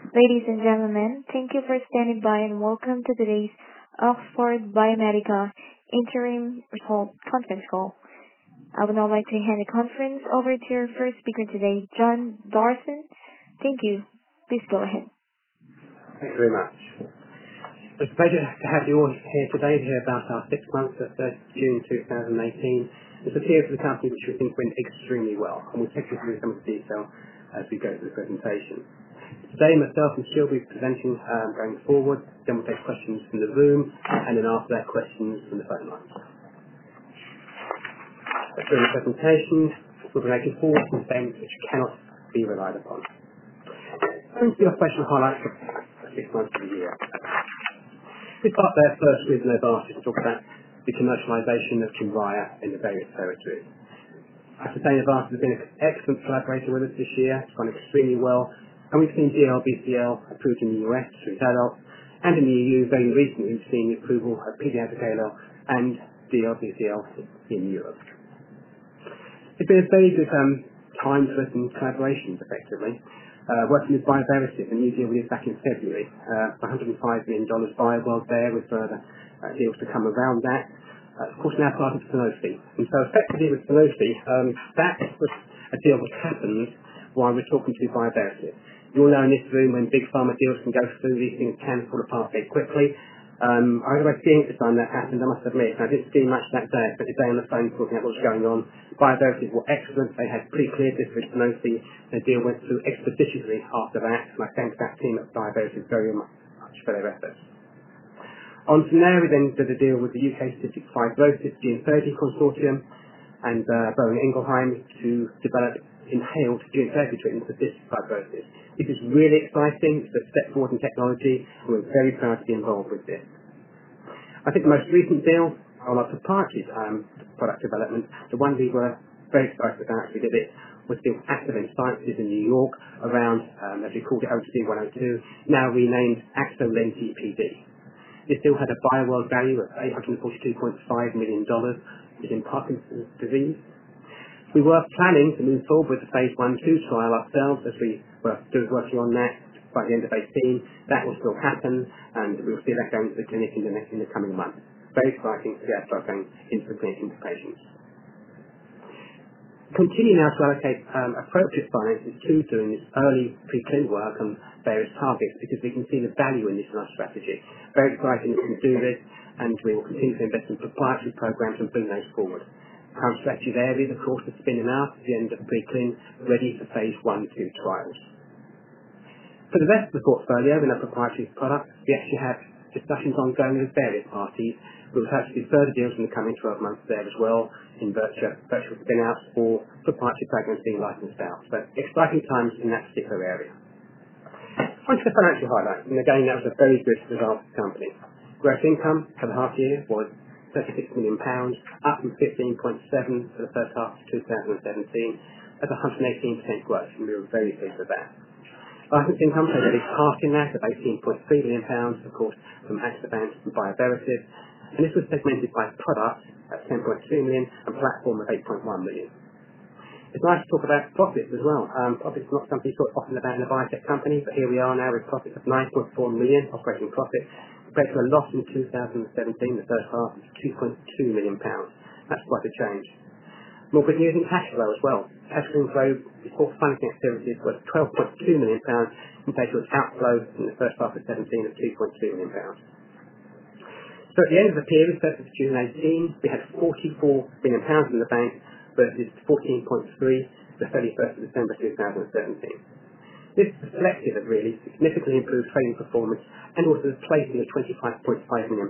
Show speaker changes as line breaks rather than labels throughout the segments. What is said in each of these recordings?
Ladies and gentlemen, thank you for standing by and welcome to today's Oxford Biomedica Interim Result Conference Call. I would now like to hand the conference over to your first speaker today, John Dawson. Thank you. Please go ahead.
Thank you very much. It's a pleasure to have you all here today to hear about our 6 months at 30th June 2018. It's a period for the company which we think went extremely well, and we'll take you through some of the detail as we go through the presentation. Today, myself and Sheila will be presenting going forward, then we'll take questions from the room, and then after that, questions from the phone lines. During the presentation, we'll be making forward-looking statements which cannot be relied upon. Going to the operational highlights for 6 months of the year. We start there first with Novartis to talk about the commercialisation of Kymriah in the various territories. I have to say Novartis has been an excellent collaborator with us this year. It's gone extremely well. And we've seen DLBCL approved in the US through adults, and in the EU very recently we've seen the approval of pediatric ALL and DLBCL in Europe. It's been a very good time for us in collaborations, effectively. Working with Bioverativ, a new deal we did back in February, for $105 million BioWorld there, with further deals to come around that. Of course, now part of Sanofi. And so effectively with Sanofi, that was a deal that happened while we're talking to Bioverativ. You all know in this room when big pharma deals can go through, these things can fall apart very quickly. I was seeing at the time that happened, I must admit, and I didn't see much that day, but the day on the phone talking about what was going on. Bioverativ were excellent, they had pre-cleared this with Sanofi, the deal went through expeditiously after that, and I thank that team at Bioverativ very much for their efforts. On from there, we then did a deal with the UK Cystic Fibrosis Gene Therapy Consortium and Boehringer Ingelheim to develop inhaled gene therapy treatment for cystic fibrosis. This is really exciting. It's a step forward in technology, and we're very proud to be involved with this. I think the most recent deal on our proprietary product development, the one we were very excited about as we did it, was still Activent Sciences in New York around, as we called it, OTC-102, now renamed Axolenti PD. This deal had a BioWorld value of $842.5 million, which is in Parkinson's disease. We were planning to move forward with the phase 1/2 trial ourselves as we were still working on that by the end of 2018. That will still happen, and we will see that going to the clinic in the coming months. Very exciting to get start going into the clinic into patients. Continue now to allocate appropriate finances to doing this early pre-clinical work on various targets because we can see the value in this in our strategy. Very exciting that we can do this, and we will continue to invest in proprietary programs and bring those forward. Current strategy there is, of course, to spinning out at the end of pre-clin, ready for phase 1/2 trials. For the rest of the portfolio in our proprietary products, we actually have discussions ongoing with various parties. We will have to do further deals in the coming 12 months there as well, in virtual spin-outs or proprietary programs being licensed out. So exciting times in that particular area. On to the financial highlights, and again that was a very good result for the company. Gross income for the half year was £36 million, up from 15.7 for the first half of 2017. That's 118% growth, and we were very pleased with that. License income played a big part in that, of £18.3 million, of course, from Axovant and Bioverativ, and this was segmented by product at £10.3 million and platform at £8.1 million. It's nice to talk about profits as well. Profits is not something you talk often about in a biotech company, but here we are now with profits of £9.4 million operating profit, compared to a loss in 2017, the first half, of £2.2 million. That's quite a change. More good news in cash flow as well. Cash flow before financing activities was £12.2 million, compared to an outflow in the first half of 2017 of £2.2 million. So at the end of the period, 30th of June 2018, we had £44 million in the bank versus 14.3 the 31st of December 2017. This is reflective of really significantly improved trading performance and also the placing of £25.5 million.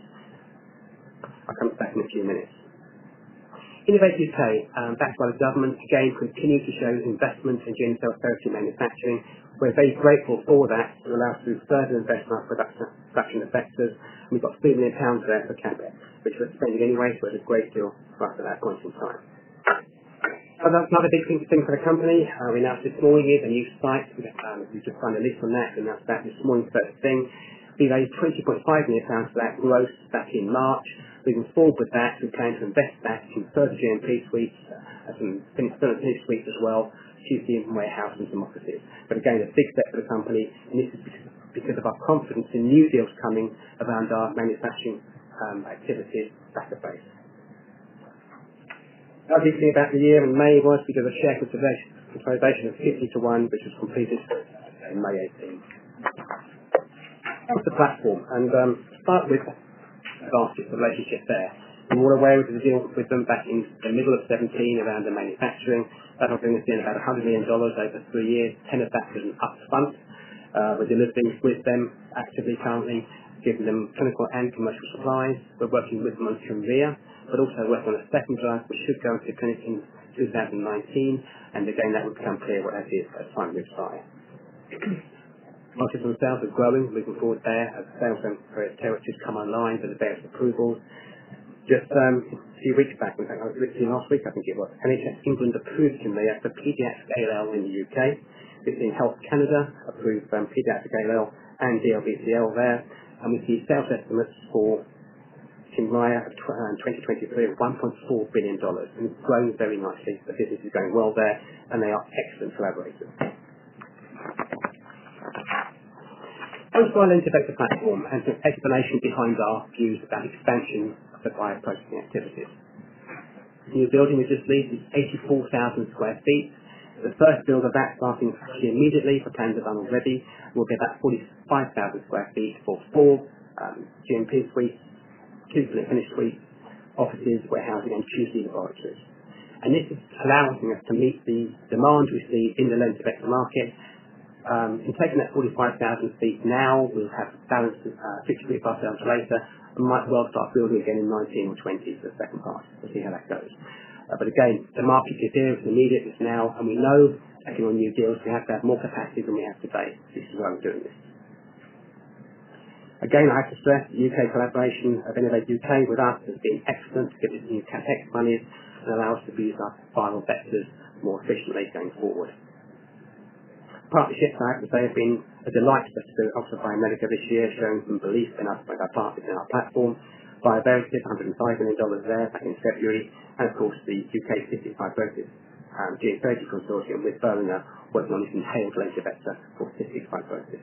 I'll come back in a few minutes. Innovate UK, backed by the government, again continues to show investment in gene cell therapy manufacturing. We're very grateful for that to allow us to do further investment in our production of vectors. We've got £3 million there for CapEx, which we're spending anyway, so it's a great deal for us at that point in time. Another big thing for the company, we announced this morning is a new site. We've just signed a lease on that, we announced that this morning first thing. We raised £20.5 million for that growth back in March. Moving forward with that, we plan to invest that in further GMP suites, some finished suites as well, QC and warehouse and some offices. But again, a big step for the company, and this is because of our confidence in new deals coming around our manufacturing activities database. How did you think about the year in May was because of share consolidation of 50 to 1, which was completed in May 18. That's the platform, and start with Advantis, the relationship there. We're all aware of the deal with them back in the middle of 17 around the manufacturing. That will bring us in about $100 million over 3 years, 10 of that was an upfront. We're delivering with them actively currently, giving them clinical and commercial supplies. We're working with them on Trimvia, but also working on a second drug which should go into clinic in 2019, and again that will become clear what that is as time moves by. Markets themselves are growing, moving forward there as sales for territories come online with the various approvals. Just a few weeks back, in fact, I was literally last week, I think it was, NHS England approved Trimvia for paediatric ALL in the UK. We've seen Health Canada approve paediatric ALL and DLBCL there, and we see sales estimates for Trimvia in 2023 of $1.4 billion, and it's growing very nicely. The business is going well there, and they are excellent collaborators. Post Biolentive Vector platform and some explanation behind our views about expansion of the bioprocessing activities. The new building we just leased is 84,000 square feet. The first build of that starting immediately for plans are done already will be about 45,000 square feet for 4 GMP suites, 2 finished suites, offices, warehousing and QC laboratories. And this is allowing us to meet the demand we see in the lens vector market. In taking that 45,000 feet now, we'll have balance 63,000 later, and might well start building again in 19 or 20 for the second part. We'll see how that goes. But again, the market is here, it's immediate, it's now, and we know, taking on new deals, we have to have more capacity than we have today. This is why we're doing this. Again, I have to stress, the UK collaboration of Innovate UK with us has been excellent to get this new CapEx money and allow us to use our viral vectors more efficiently going forward. Partnerships, I have to say, have been a delight to us to do at Oxford Biomedica this year, showing some belief in us by our partners in our platform. Bioverativ, $105 million there back in February, and of course the UK Cystic Fibrosis Gene Therapy Consortium with Boehringer working on this inhaled laser vector for cystic fibrosis.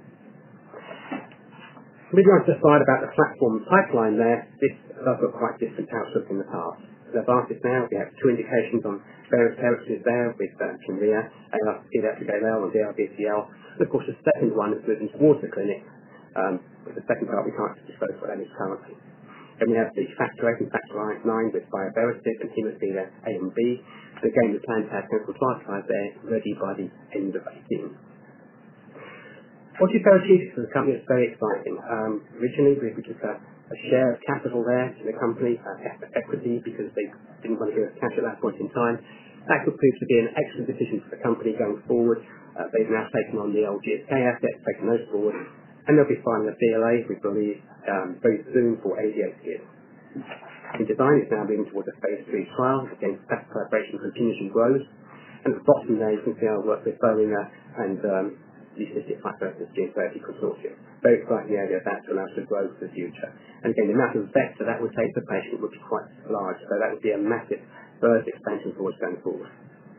Moving on to the slide about the platform pipeline there, this does look quite different to how it's looked in the past. At Advantis now, we have 2 indications on various territories there with Trimvia, paediatric ALL and DLBCL. And of course, the second one is moving towards the clinic. With the second part, we can't disclose what that is currently. Then we have the Factor 8 and Factor 9 with Bioverativ and Haemophilia A and B. And again, we plan to have clinical trial slides there ready by the end of 18. Ocular Therapeutics as a company is very exciting. Originally, we just had a share of capital there in the company, equity, because they didn't want to give us cash at that point in time. That could prove to be an excellent decision for the company going forward. They've now taken on the old GSK assets, taken those forward, and they'll be filing a BLA, we believe, very soon for ADHD. The design is now moving towards a phase 3 trial. Again, that collaboration continues and grows. And at the bottom there, you can see our work with Boehringer and the Cystic Fibrosis Gene Therapy Consortium. Very exciting area of that to allow us to grow for the future. And again, the amount of vector that would take the patient would be quite large, so that would be a massive further expansion for us going forward.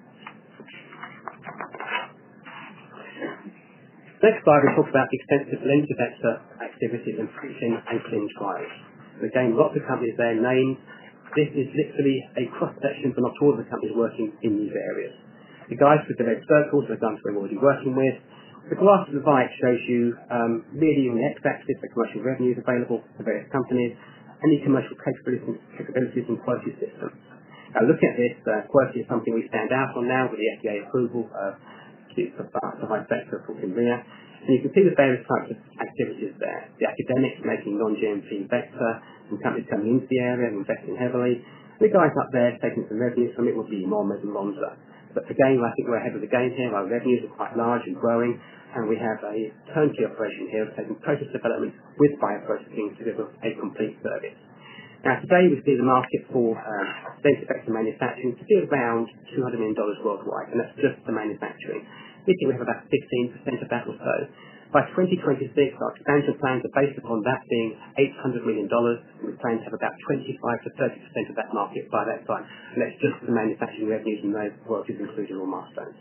Next slide, we talk about the extensive laser vector activities in preaching and clinical trials. And again, lots of companies there named. This is literally a cross-section for not all of the companies working in these areas. The guys with the red circles are the ones we're already working with. The graph to the right shows you really on the x-axis the commercial revenues available to various companies and the commercial capabilities and quality systems. Now looking at this, quality is something we stand out on now with the FDA approval of the high vector for Trimvia. And you can see the various types of activities there. The academics making non-GMP vector, and companies coming into the area and investing heavily. The guys up there taking some revenues from it would be Monmouth and Lonza. But again, I think we're ahead of the game here. Our revenues are quite large and growing, and we have a turnkey operation here of taking process development with bioprocessing to deliver a complete service. Now today we see the market for laser vector manufacturing to be around $200 million worldwide, and that's just the manufacturing. We think we have about 15% of that or so. By 2026, our expansion plans are based upon that being $800 million. We plan to have about 25 to 30% of that market by that time. And that's just the manufacturing revenues and those royalties including all milestones.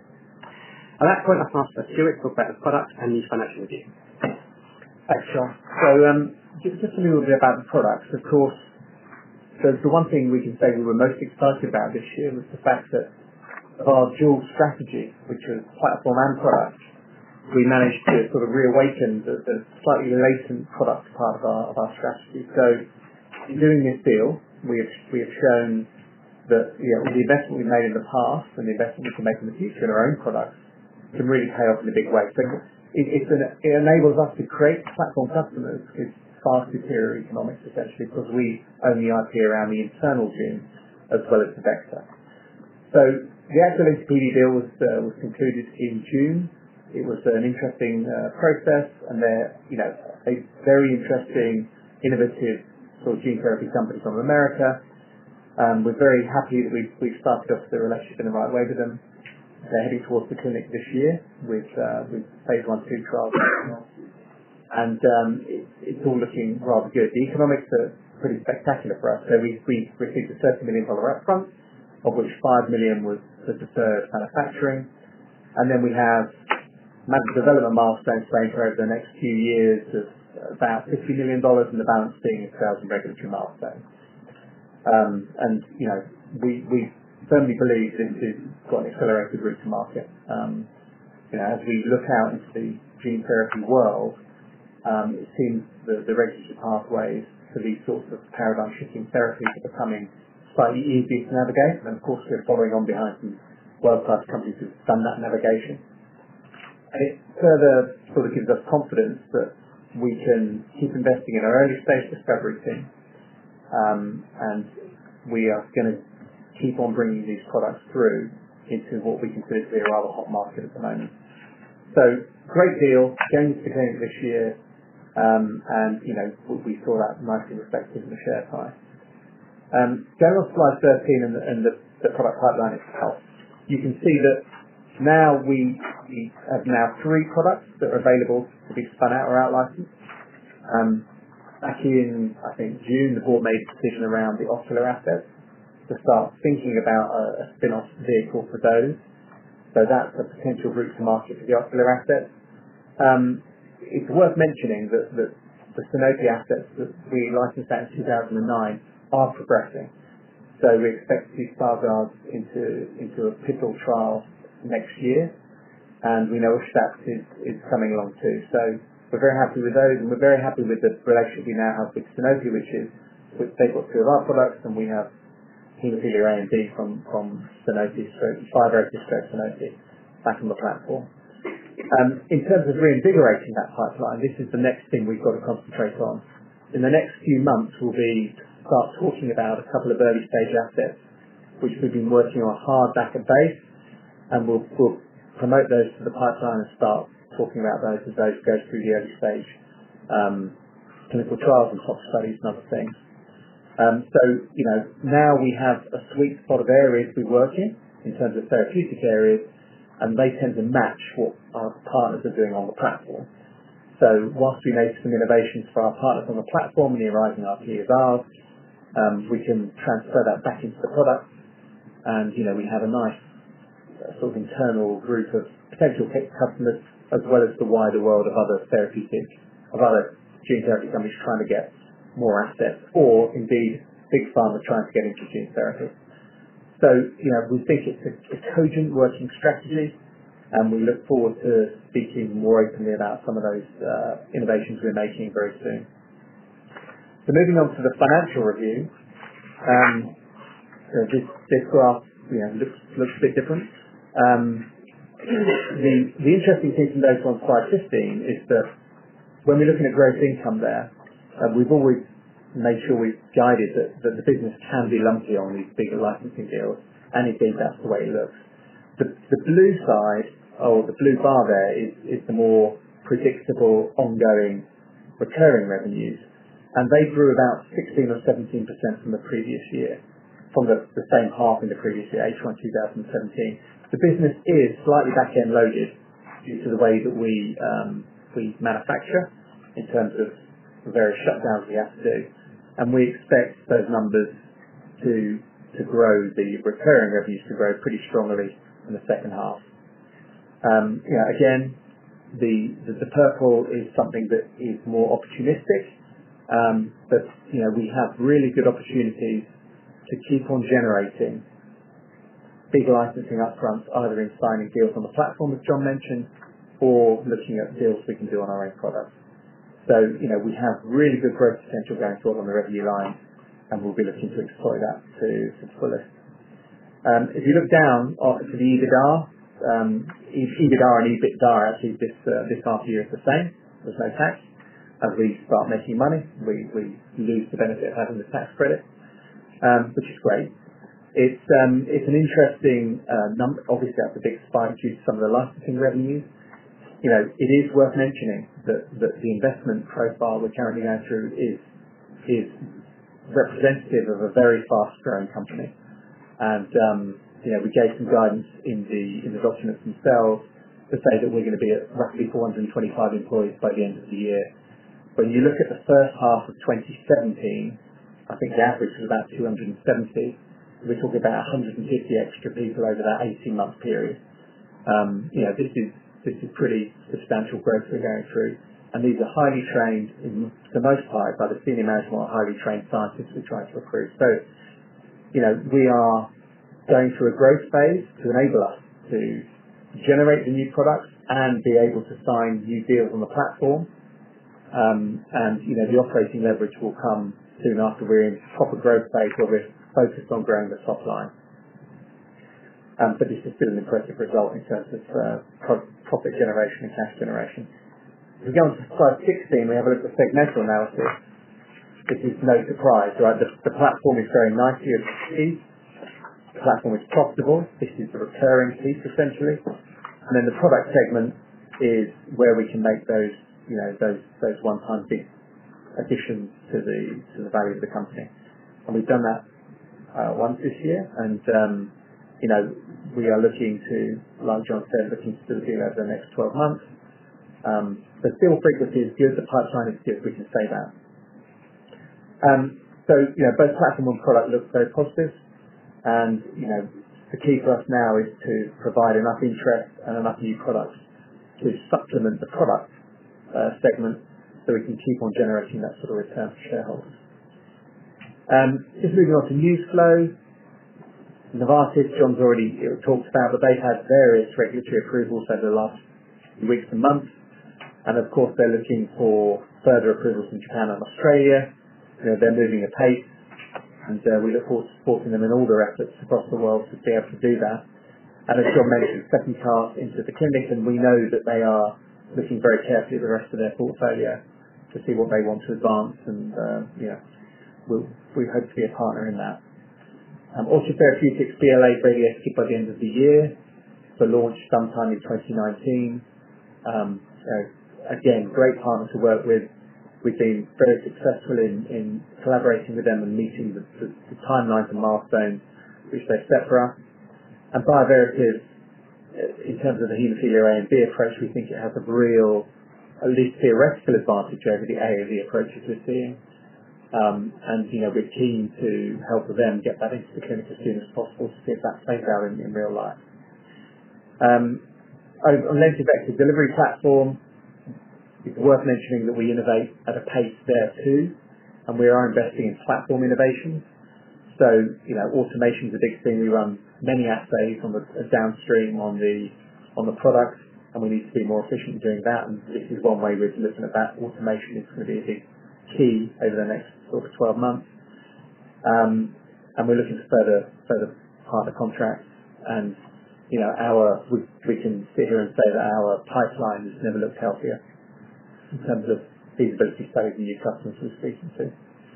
At that point, I'll pass to Stuart to talk about the product and the financial review.
Thanks, John. So just a little bit about the products. Of course, the one thing we can say we were most excited about this year was the fact that of our dual strategy, which was platform and product, we managed to sort of reawaken the slightly latent product part of our strategy. So in doing this deal, we have shown that the investment we've made in the past and the investment we can make in the future in our own products can really pay off in a big way. So it enables us to create platform customers with far superior economics, essentially, because we own the IP around the internal gene as well as the vector. So the actual NTPD deal was concluded in June. It was an interesting process, and they're a very interesting, innovative sort of gene therapy company from America. We're very happy that we've started off the relationship in the right way with them. They're heading towards the clinic this year with phase 1/2 trials, and it's all looking rather good. The economics are pretty spectacular for us. So we received a $30 million upfront, of which $5 million was for deferred manufacturing, and then we have development milestones playing for over the next few years of about $50 million, and the balance being sales and regulatory milestones. And we firmly believe this has got an accelerated route to market. As we look out into the gene therapy world, it seems that the regulatory pathways for these sorts of paradigm-shifting therapies are becoming slightly easier to navigate, and of course we're following on behind some world-class companies who've done that navigation. And it further sort of gives us confidence that we can keep investing in our early stage discovery team, and we are going to keep on bringing these products through into what we consider to be a rather hot market at the moment. So great deal, going to the clinic this year, and we saw that nicely reflected in the share price. Going on to slide 13 and the product pipeline itself, you can see that now we have 3 products that are available to be spun out or out-licensed. Back in, I think, June, the board made a decision around the ocular assets to start thinking about a spin-off vehicle for those. So that's a potential route to market for the ocular assets. It's worth mentioning that the Sanofi assets that we licensed out in 2009 are progressing. So we expect to see Stargardt into a pivotal trial next year, and we know Staps is coming along too. So we're very happy with those, and we're very happy with the relationship we now have with Sanofi, which they've got 2 of our products, and we have haemophilia A and B from Sanofi, Sanofi back on the platform. In terms of reinvigorating that pipeline, this is the next thing we've got to concentrate on. In the next few months, we'll start talking about a couple of early stage assets which we've been working on hard back at base, and we'll promote those to the pipeline and start talking about those as those go through the early stage clinical trials and tox studies and other things. So now we have a sweet spot of areas we work in terms of therapeutic areas, and they tend to match what our partners are doing on the platform. So whilst we make some innovations for our partners on the platform and the arising IP is ours, we can transfer that back into the product, and we have a nice sort of internal group of potential customers, as well as the wider world of other gene therapy companies trying to get more assets, or indeed big pharma trying to get into gene therapy. So we think it's a cogent working strategy, and we look forward to speaking more openly about some of those innovations we're making very soon. So moving on to the financial review, this graph looks a bit different. The interesting thing to note on slide 15 is that when we're looking at gross income there, we've always made sure we've guided that the business can be lumpy on these bigger licensing deals, and indeed that's the way it looks. The blue side, or the blue bar there, is the more predictable, ongoing, recurring revenues, and they grew about 16 or 17% from the previous year, from the same half in the previous year, H1 2017. The business is slightly back-end loaded due to the way that we we manufacture in terms of the various shutdowns we have to do. And we expect those numbers to grow, the recurring revenues to grow pretty strongly in the second half. Again, the purple is something that is more opportunistic, but we have really good opportunities to keep on generating big licensing upfronts, either in signing deals on the platform, as John mentioned, or looking at deals we can do on our own products. So, we have really good growth potential going forward on the revenue line, and we'll be looking to exploit that to the fullest. If you look down to the EBITDA, EBITDA and EBITDA actually this half year is the same. There's no tax. As we start making money, we lose the benefit of having the tax credit, which is great. It's an interesting number. Obviously, that's a big spike due to some of the licensing revenues. It is worth mentioning that the investment profile we're currently going through is representative of a very fast-growing company. And we gave some guidance in the documents themselves to say that we're going to be at roughly 425 employees by the end of the year. When you look at the first half of 2017, I think the average was about 270. We're talking about 150 extra people over that 18-month period. This is pretty substantial growth we're going through, and these are highly trained, for the most part, by the senior management or highly trained scientists we're trying to recruit. So, we are going through a growth phase to enable us to generate the new products and be able to sign new deals on the platform. The operating leverage will come soon after we're in proper growth phase where we're focused on growing the top line. But this is still an impressive result in terms of profit generation and cash generation. If we go on to slide 16, we have a look at segmental analysis. This is no surprise, right? The platform is growing nicely as you see. The platform is profitable. This is the recurring piece essentially. And then the product segment is where we can make those one-time big additions to the value of the company. And we've done that once this year, and we are looking to, like John said, looking to do the deal over the next 12 months. The deal frequency is good, the pipeline is good, we can say that. Both platform and product look very positive, and the key for us now is to provide enough interest and enough new products to supplement the product segment so we can keep on generating that sort of return for shareholders. Just moving on to news flow. Novartis, John's already talked about, but they've had various regulatory approvals over the last weeks and months, and of course they're looking for further approvals in Japan and Australia. They're moving at pace, and we look forward to supporting them in all their efforts across the world to be able to do that. And as John mentioned, second pass into the clinic, and we know that they are looking very carefully at the rest of their portfolio to see what they want to advance, and we hope to be a partner in that. Orchard Therapeutics BLA ready by the end of the year for launch sometime in 2019. Again, great partner to work with. We've been very successful in collaborating with them and meeting the timelines and milestones which they set for us. And Bioverativ, in terms of the haemophilia A and B approach, we think it has a real, at least theoretical advantage over the A and B approaches we're seeing. We're keen to help them get that into the clinic as soon as possible to see if that plays out in real life. On lenti vector delivery platform, it's worth mentioning that we innovate at a pace there too, and we are investing in platform innovations. So, automation is a big thing. We run many assays on the downstream on the product, and we need to be more efficient in doing that. And this is one way we're looking at that. Automation is going to be a big key over the next sort of 12 months. And we're looking for further partner contracts. And we can sit here and say that our pipeline has never looked healthier in terms of feasibility studies and new customers we're speaking to.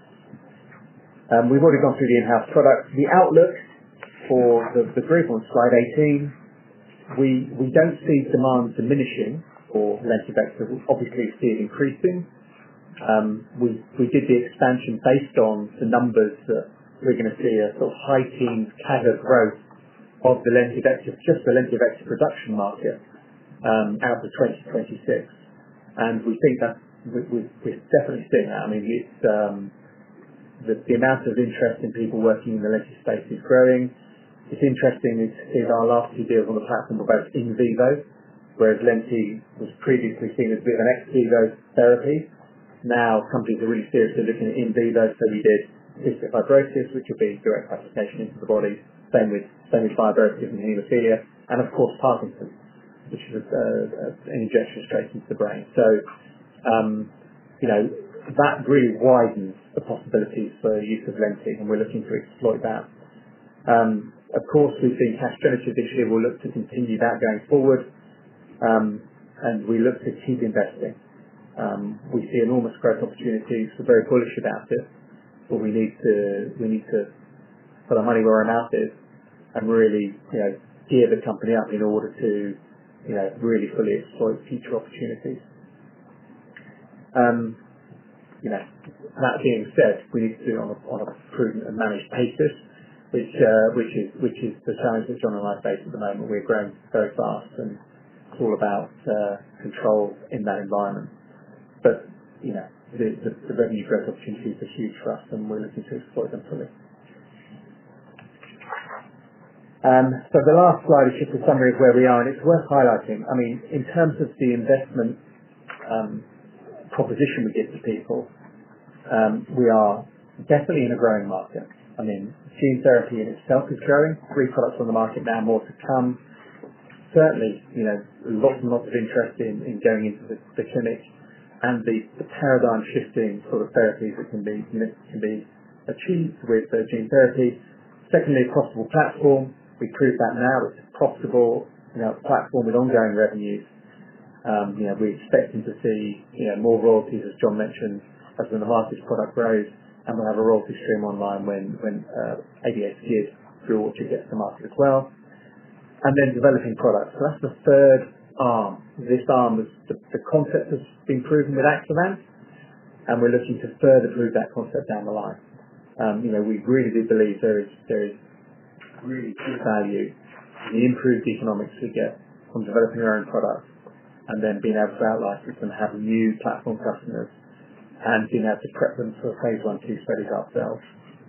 We've already gone through the in-house products. The outlook for the group on slide 18, we don't see demand diminishing for Lentivector. We obviously see it increasing. We did the expansion based on the numbers that we're going to see a sort of high teens CAGR growth of the Lentivector, just the Lentivector production market out to 2026. And we think that we're definitely seeing that. I mean, it's the amount of interest in people working in the lenti space is growing. It's interesting is our last two deals on the platform were both in vivo, whereas lenti was previously seen as a bit of an ex vivo therapy. Now companies are really seriously looking at in vivo, so we did cystic fibrosis, which would be direct application into the body, same with fibrosis and haemophilia, and of course Parkinson's, which is an injection straight into the brain. So, that really widens the possibilities for use of lenti, and we're looking to exploit that. Of course, we've been cash generative this year. We'll look to continue that going forward, and we look to keep investing. We see enormous growth opportunities. We're very bullish about it, but we need to put our money where our mouth is and really, gear the company up in order to, really fully exploit future opportunities. That being said, we need to do it on a prudent and managed basis, which is the challenge that John and I face at the moment. We're growing very fast, and it's all about control in that environment. But the revenue growth opportunities are huge for us, and we're looking to exploit them fully. So the last slide is just a summary of where we are, and it's worth highlighting. I mean, in terms of the investment proposition we give to people, we are definitely in a growing market. I mean, gene therapy in itself is growing. 3 products on the market now, more to come. Certainly, lots and lots of interest in going into the clinic, and the paradigm shifting sort of therapies that can be achieved with gene therapy. Secondly, a profitable platform. We proved that now. It's a profitable platform with ongoing revenues. We're expecting to see more royalties, as John mentioned, as the Novartis product grows, and we'll have a royalty stream online when ABS-GID through Orchard gets to market as well. And then developing products. So that's the third arm. This arm was the concept has been proven with Axovant, and we're looking to further prove that concept down the line. We really do believe there is really good value in the improved economics we get from developing our own products, and then being able to out-license and have new platform customers, and being able to prep them for phase 1/2 studies ourselves.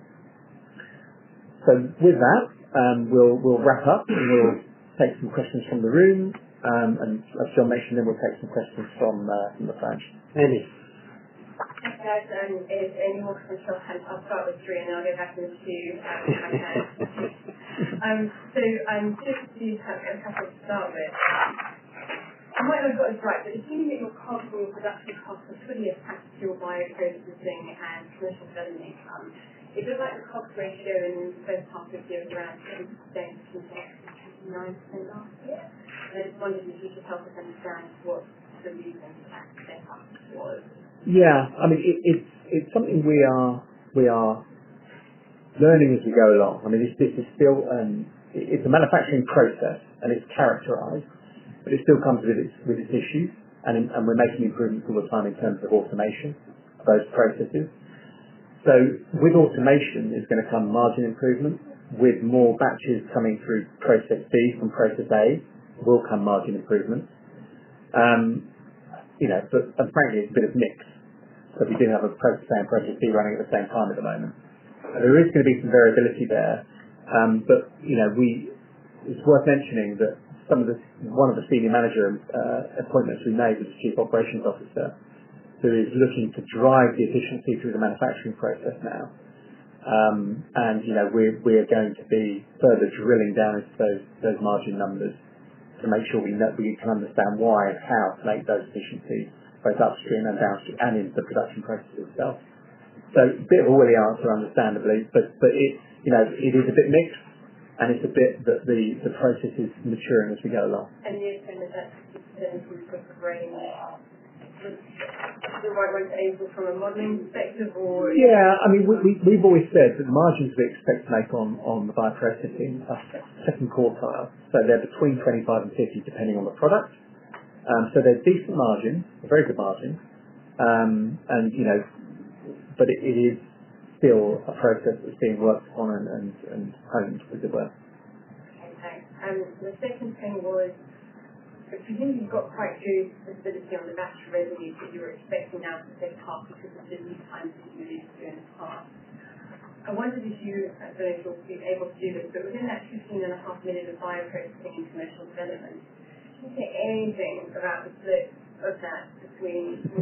So with that, we'll wrap up, and we'll take some questions from the room, and as John mentioned, then we'll take some questions from the phone. Amy.
Thanks, guys. If any more questions, I'll start with 3 and then I'll go back into 2 if I can. Just to have a couple to start with. I might not have got this right, but assuming that your costs or your production costs are fully attached to your bioprocessing and commercial development income, it looks like the cost ratio in the first half of the year was around 70% compared to 59% last year. And I just wondered if you could help us understand what the reason for that step up was.
Yeah, I mean, it's something we are learning as we go along. I mean, this is still it's a manufacturing process, and it's characterised, but it still comes with its issues, and we're making improvements all the time in terms of automation of those processes. So with automation is going to come margin improvement. With more batches coming through process B from process A will come margin improvements. But frankly, it's a bit of mix. So we do have a process A and process B running at the same time at the moment. There is going to be some variability there, but it's worth mentioning that one of the senior manager appointments we made was the Chief Operations Officer, who is looking to drive the efficiency through the manufacturing process now. And we're going to be further drilling down into those margin numbers to make sure we can understand why and how to make those efficiencies both upstream and downstream and in the production process itself. So a bit of a woolly answer, understandably, but it is a bit mixed, and it's a bit that the process is maturing as we go along.
And the extent that improves the brain, the right way to aim from a modelling perspective, or
yeah, I mean we've always said that the margins we expect to make on the bioprocessing are second quartile, so they're between 25 and 50 depending on the product. So they're decent margins, a very good margin, but it is still a process that's being worked on and honed, as it were.
Okay, thanks. And the second thing was, But presumably you've got quite good visibility on the batch revenues that you were expecting now for the second half because of the lead times that you alluded to in the past. I wondered if you, I don't know if you'll be able to do this, but within that 15.5 million of bioprocessing and commercial development, can you say anything about the split of that between, For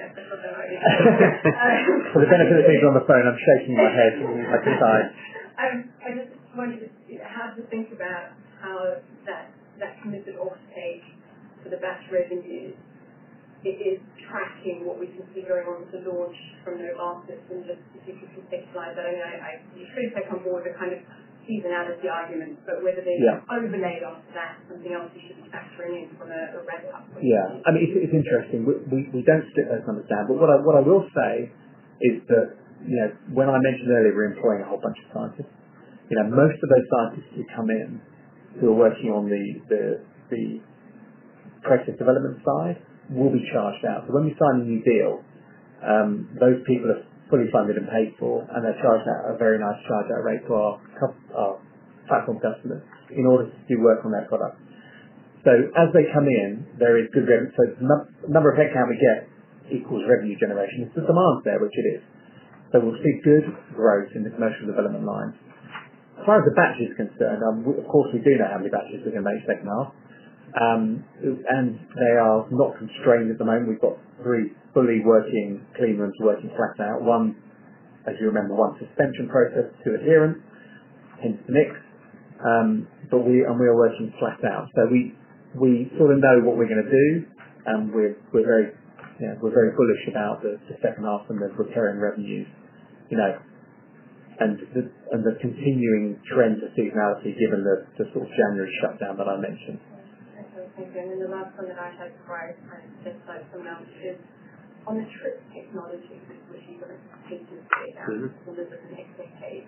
the benefit of people on the phone, I'm shaking my head from my side.
I just wondered how to think about how that committed offtake for the batch revenues it is tracking what we can see going on with the launch from Novartis, and just if you could contextualise that. I mean, you should take on board the kind of seasonality argument, but whether there's overlaid onto that something else you should be factoring in from a ramp-up point of view.
Yeah, I mean, it's interesting. We don't split those numbers down, but what I will say is that, when I mentioned earlier we're employing a whole bunch of scientists, most of those scientists who come in who are working on the process development side will be charged out. So when we sign a new deal, those people are fully funded and paid for, and they're charged out a very nice charge-out rate to our platform customers in order to do work on their product. So as they come in, there is good revenue. So the number of headcount we get equals revenue generation. It's the demand there, which it is. So we'll see good growth in the commercial development line. As far as the batch is concerned, of course we do know how many batches we're going to make second half. And they are not constrained at the moment. We've got 3 fully working clean rooms working flat out. One, as you remember, one suspension process, 2 adherent, hence the mix. But we are working flat out. So we sort of know what we're going to do, and we're very bullish about the second half and the recurring revenues, and the continuing trend of seasonality given the sort of January shutdown that I mentioned.
Thank you. And then the last one that I had before I just like someone else is on the TRIP technology, which you're going to patent today now for the next decade.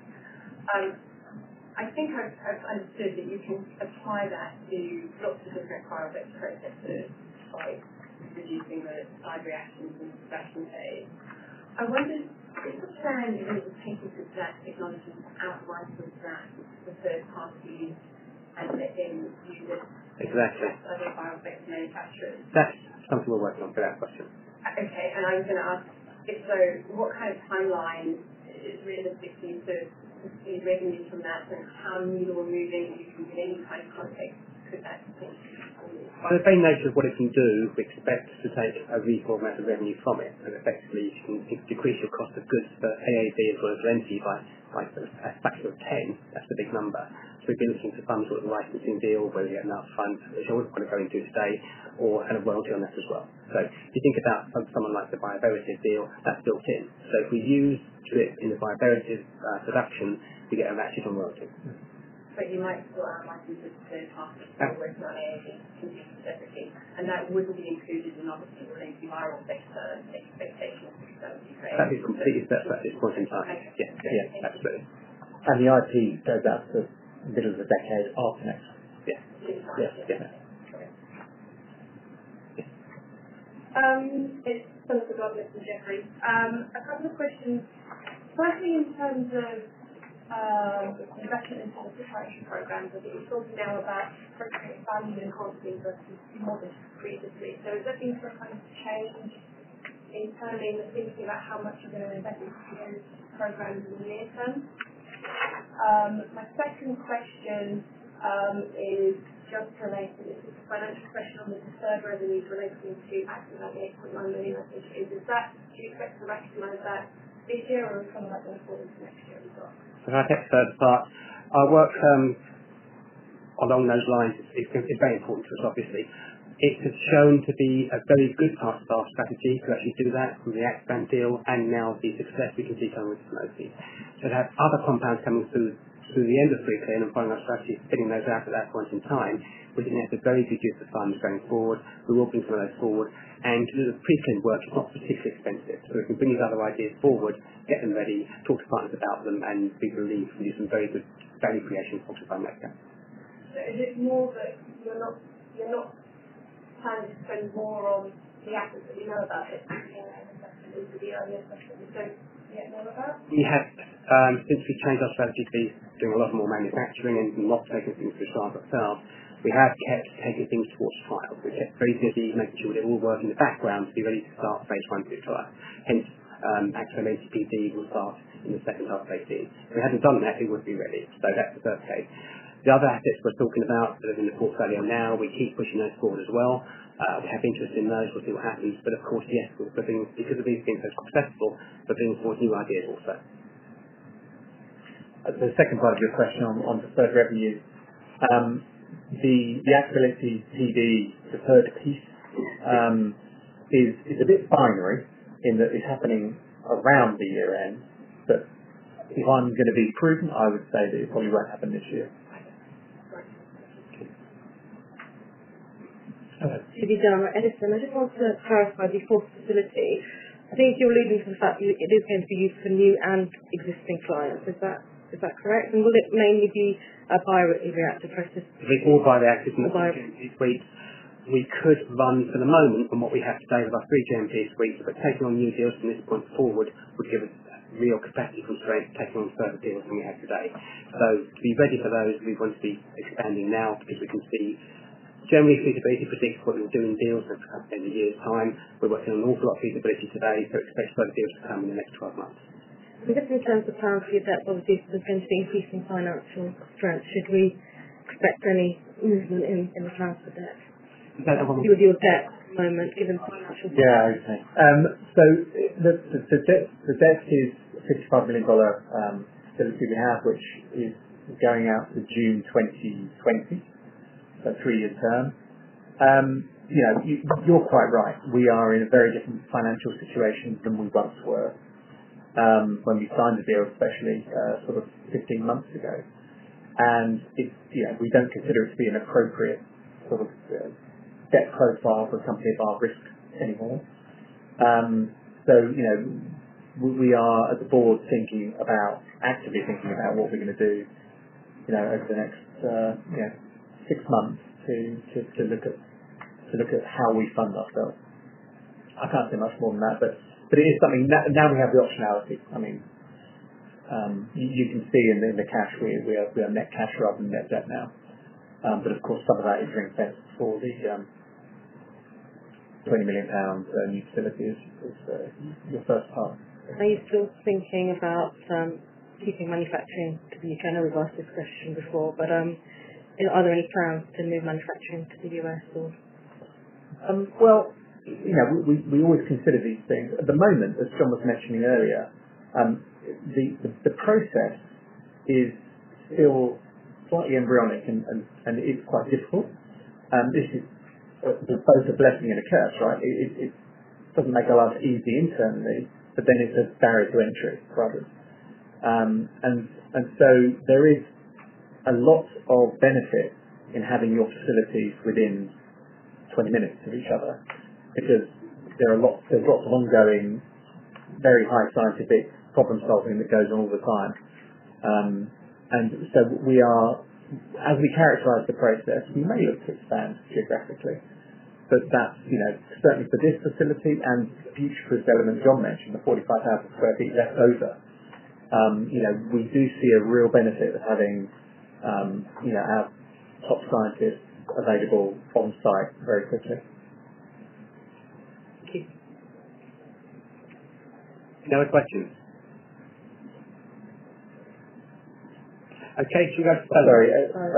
I think I've understood that you can apply that to lots of different cryovac processes, like reducing the side reactions and expression phase. I wondered if the plan is patented that technology to out-license that to third parties and let them use it.
Exactly.
Other biovac manufacturers.
That's something we're working on for that question.
Okay, and I was going to ask, if so, what kind of timeline is realistic for you to see revenue from that, and how needle moving you can in any kind of context could that potentially be?
By the very nature of what it can do, we expect to take a reasonable amount of revenue from it, and effectively you can decrease your cost of goods for AAV as well as Lenti by a factor of 10. That's the big number. So we've been looking for some sort of licensing deal where we get enough funds, which I wouldn't want to go into today, or and a royalty on that as well. So if you think about someone like the Bioverativ deal, that's built in. So if we use DRIP in the Bioverativ production, we get a ratchet on royalty.
But you might still out-license it to third parties who are working on AAV separately, and that wouldn't be included in obviously the viral vector expectations, because that would be great.
That is completely separate at this point in time.
Okay.
Yeah, absolutely.
And the IP goes out to the middle of the decade after next.
Yeah.
It's Philippa Godless from Jefferies. A couple of questions. Firstly, in terms of investment into the preparation programs, I think you're talking now about appropriate value enhancing versus more than previously. So is there been some kind of change internally in the thinking about how much you're going to invest into those programs in the near term? My second question is just related, it's a financial question on the deferred revenues relating to acting like the 8.9 million, I think it is. Do you expect to recognise that this year, or is some of that going to fall into next year as well?
So if I take the third part, our work along those lines is very important to us, obviously. It has shown to be a very good part of our strategy to actually do that from the Axplant deal, and now the success we can see coming with Sanofi. So to have other compounds coming through the end of preclinical and following our strategy, fitting those out at that point in time, we think that's a very good use of funds going forward. We will bring some of those forward, and to do the preclinical work is not particularly expensive. So we can bring these other ideas forward, get them ready, talk to partners about them, and we believe we can do some very good value creation for Biomedica.
So is it more that you're not planning to spend more on the assets that we know about it, into the earlier questions we don't yet know about?
We have, since we changed our strategy to be doing a lot more manufacturing and not taking things to sharp ourselves, We have kept taking things towards trials. We kept very busy making sure they all work in the background to be ready to start phase 1/2 trial. Hence, Axome ATPD will start in the second half of 18. If we hadn't done that, it would be ready. So that's the first case. The other assets we're talking about that are in the portfolio now, we keep pushing those forward as well. We have interest in those, we'll see what happens. But of course, yes, because of these things are successful, we're bringing forward new ideas also.
The second part of your question on deferred revenue, the Axbility PD deferred piece is a bit binary in that it's happening around the year end, but if I'm going to be prudent, I would say that it probably won't happen this year.
Judy Darmer, Edison. I just want to clarify the fourth facility. I think you're alluding to the fact that it is going to be used for new and existing clients. Is that correct? And will it mainly be a bioreactor process?
All bioreactors in the GMP suite. We could run for the moment from what we have today with our 3 GMP suites, but taking on new deals from this point forward would give us real capacity constraints taking on further deals than we have today. So to be ready for those, we want to be expanding now because we can see generally feasibility predicts what we'll do in deals in a year's time. We're working on an awful lot of feasibility today, so expect further deals to come in the next 12 months.
And just in terms of plans for your debt, obviously there's going to be increasing financial strength. Should we expect any movement in the plans for debt? With your debt at the moment, given financial strength?
Yeah, okay. So the debt is a $55 million facility we have, which is going out to June 2020, so 3-year term. You're quite right. We are in a very different financial situation than we once were when we signed the deal, especially sort of 15 months ago. And we don't consider it to be an appropriate sort of debt profile for a company of our risk anymore. We are, as a board, actively thinking about what we're going to do, over the next 6 months to look at how we fund ourselves. I can't say much more than that, but it is something now we have the optionality. I mean, you can see in the cash we are net cash rather than net debt now. But of course, some of that is ring fenced for the £20 million new facility is your first part.
Are you still thinking about keeping manufacturing to the UK? I know we've asked this question before, but are there any plans to move manufacturing to the US? Or?
We always consider these things. At the moment, as John was mentioning earlier, the process is still slightly embryonic and it is quite difficult. This is both a blessing and a curse, right? It doesn't make our life easy internally, but then it's a barrier to entry for others. And so there is a lot of benefit in having your facilities within 20 minutes of each other, because there's lots of ongoing, very high scientific problem solving that goes on all the time. And so we are, as we characterise the process, we may look to expand geographically. But that's, certainly for this facility and future-proof element John mentioned, the 45,000 square feet left over, we do see a real benefit of having, our top scientists available on site very quickly.
Thank you.
No other questions? Okay, should we go to...
Sorry.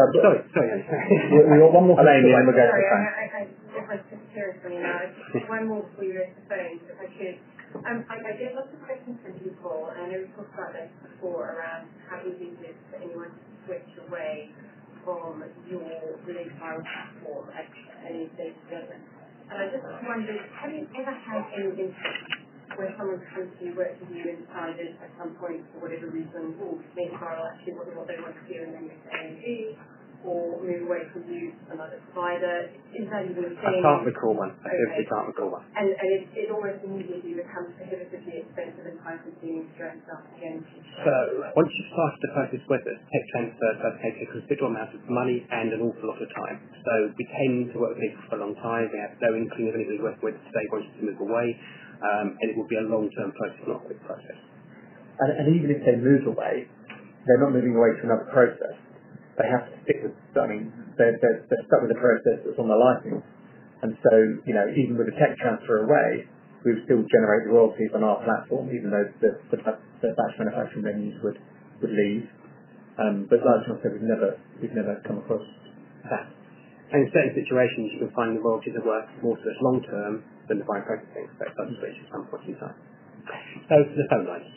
We got one more question.
If I could seriously now, one more before you go to the phone, if I could. I get lots of questions from people, and I know we've talked about this before, around how easy it is for anyone to switch away from your release viral platform at any stage of development. And I just wondered, have you ever had any instance where someone's come to you, worked with you, and decided at some point, for whatever reason, release viral actually wasn't what they wanted to do, and then it's ANG, or move away from you to another provider? Is that even a thing?
I can't recall one. I simply can't recall one.
And it almost immediately becomes prohibitively expensive and time-consuming to dress up again.
So, once you start the process with us, tech transfer does take a considerable amount of money and an awful lot of time. So, we tend to work with people for a long time. We have no inkling of anybody working with today wants to move away. And it will be a long-term process, not a quick process.
And even if they move away, they're not moving away to another process. They have to stick with, they're stuck with the process that's on the license. And so, even with the tech transfer away, we would still generate the royalties on our platform, even though the batch manufacturing venues would leave. But like John said, we've never come across that.
And in certain situations, you can find the royalties are worth more to us long term than the bioprocessing. So it does switch at some point in time. So to the phone lines.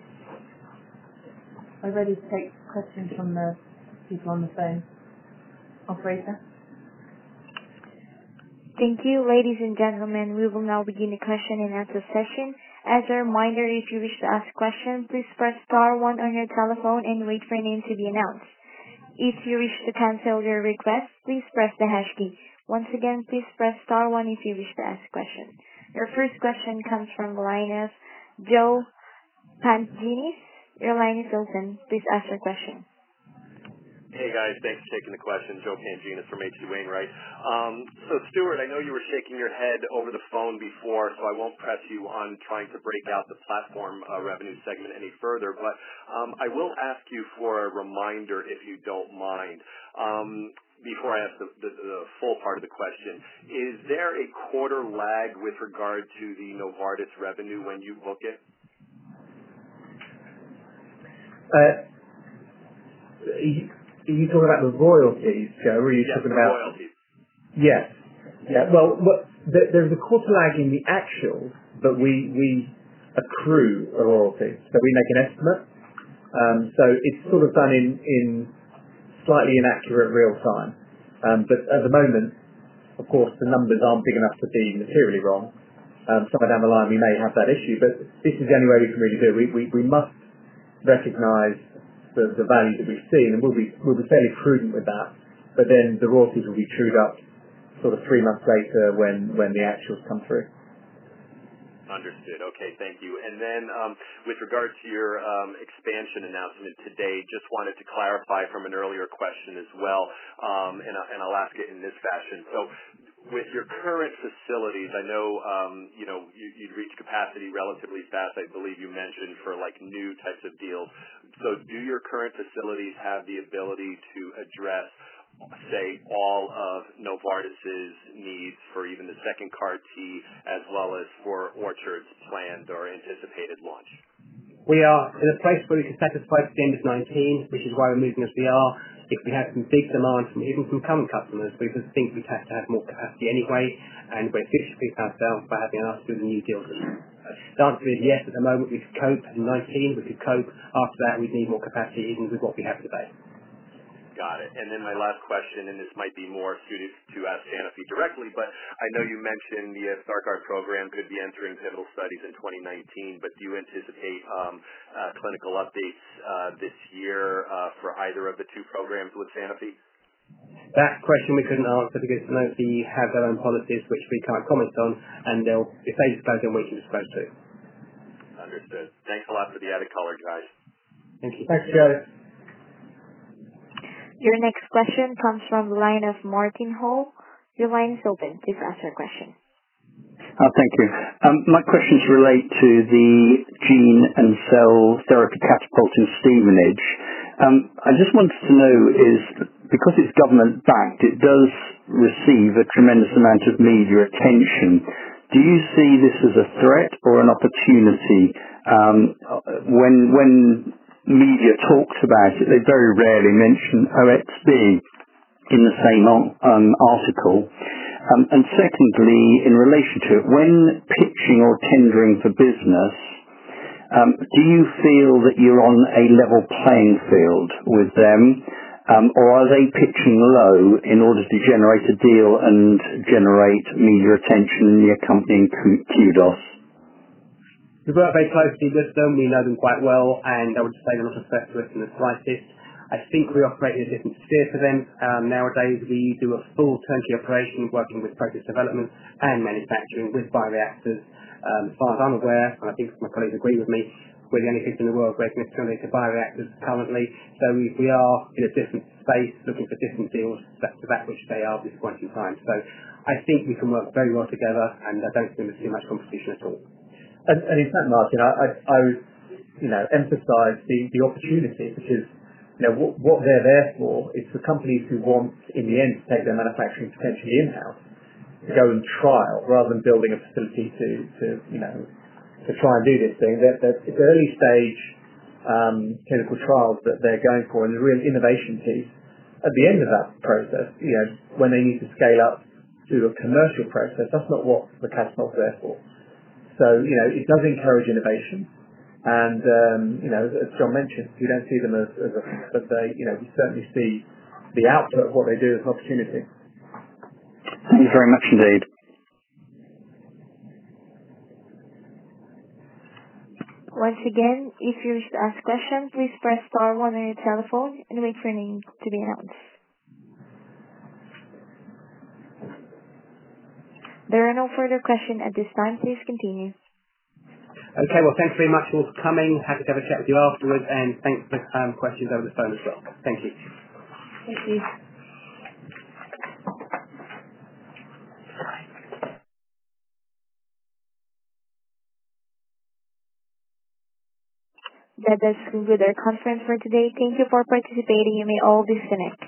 Are we ready to take questions from the people on the phone? Operator?
Thank you, ladies and gentlemen. We will now begin the question and answer session. As a reminder, if you wish to ask a question, please press star 1 on your telephone and wait for your name to be announced. If you wish to cancel your request, please press the hash key. Once again, please press star 1 if you wish to ask a question. Your first question comes from the line of Joe Pantginis. Your line is open. Please ask your question.
Hey guys, thanks for taking the question. Joe Pantginis from H.C. Wainwright. So Stuart, I know you were shaking your head over the phone before, so I won't press you on trying to break out the platform revenue segment any further, but I will ask you for a reminder if you don't mind. Before I ask the full part of the question, is there a quarter lag with regard to the Novartis revenue when you book it?
Are you talking about the royalties, Joe? Or are you talking about
royalties?
Yes. Yeah. Well, there's a quarter lag in the actual, but we accrue a royalty, so we make an estimate. So it's sort of done in slightly inaccurate real time. But at the moment, of course, the numbers aren't big enough to be materially wrong. Somewhere down the line, we may have that issue, but this is the only way we can really do it. We must recognise the value that we've seen, and we'll be fairly prudent with that. But then the royalties will be trued up sort of 3 months later when the actuals come through.
Understood. Okay, thank you. And then with regard to your expansion announcement today, just wanted to clarify from an earlier question as well, and I'll ask it in this fashion. So with your current facilities, I know you'd reach capacity relatively fast. I believe you mentioned for like new types of deals. So do your current facilities have the ability to address, say, all of Novartis's needs for even the second CAR T, as well as for Orchard's planned or anticipated launch?
We are in a place where we can satisfy the end of 19, which is why we're moving as we are. If we had some big demand from even from current customers, we would think we'd have to have more capacity anyway, and we're future-proofing ourselves by having us do the new deals. The answer is yes, at the moment we could cope in 19, we could cope. After that, we'd need more capacity even with what we have today.
Got it. And then my last question, and this might be more suited to ask Sanofi directly, but I know you mentioned the Stargardt program could be entering pivotal studies in 2019, but do you anticipate clinical updates this year for either of the two programs with Sanofi?
That question we couldn't answer because Sanofi have their own policies which we can't comment on, and if they disclose them, we can disclose too.
Understood. Thanks a lot for the added color, guys.
Thank you.
Thanks, Joe.
Your next question comes from the line of Martin Hall. Your line is open. Please ask your question.
Thank you. My questions relate to the gene and cell therapy catapult in Stevenage. I just wanted to know is, because it's government backed, it does receive a tremendous amount of media attention. Do you see this as a threat or an opportunity? When media talks about it, they very rarely mention OXB in the same article. And secondly, in relation to it, when pitching or tendering for business, do you feel that you're on a level playing field with them, or are they pitching low in order to generate a deal and generate media attention and the accompanying kudos?
We work very closely with them, we know them quite well, and I would say they're not a threat to us in the slightest. I think we operate in a different sphere to them. Nowadays we do a full turnkey operation working with process development and manufacturing with bioreactors. As far as I'm aware, and I think my colleagues agree with me, we're the only people in the world working with bioreactors currently. So we are in a different space looking for different deals to that which they are at this point in time. So I think we can work very well together, and I don't think there's too much competition at all.
And in fact, Martin, I would emphasise the opportunity, because what they're there for is for companies who want, in the end, to take their manufacturing potentially in-house, to go and trial rather than building a facility to try and do this thing. It's early stage clinical trials that they're going for, and the real innovation piece at the end of that process, when they need to scale up to a commercial process, that's not what the Catapult's there for. So, it does encourage innovation. And, as John mentioned, we don't see them as a, but we certainly see the output of what they do as an opportunity.
Thanks very much indeed.
Once again, if you wish to ask a question, please press star 1 on your telephone and wait for your name to be announced. There are no further questions at this time. Please continue.
Okay, well, thanks very much all for coming. Happy to have a chat with you afterwards, and thanks for questions over the phone as well. Thank you.
Thank you.
That does conclude our conference for today. Thank you for participating. You may all disconnect.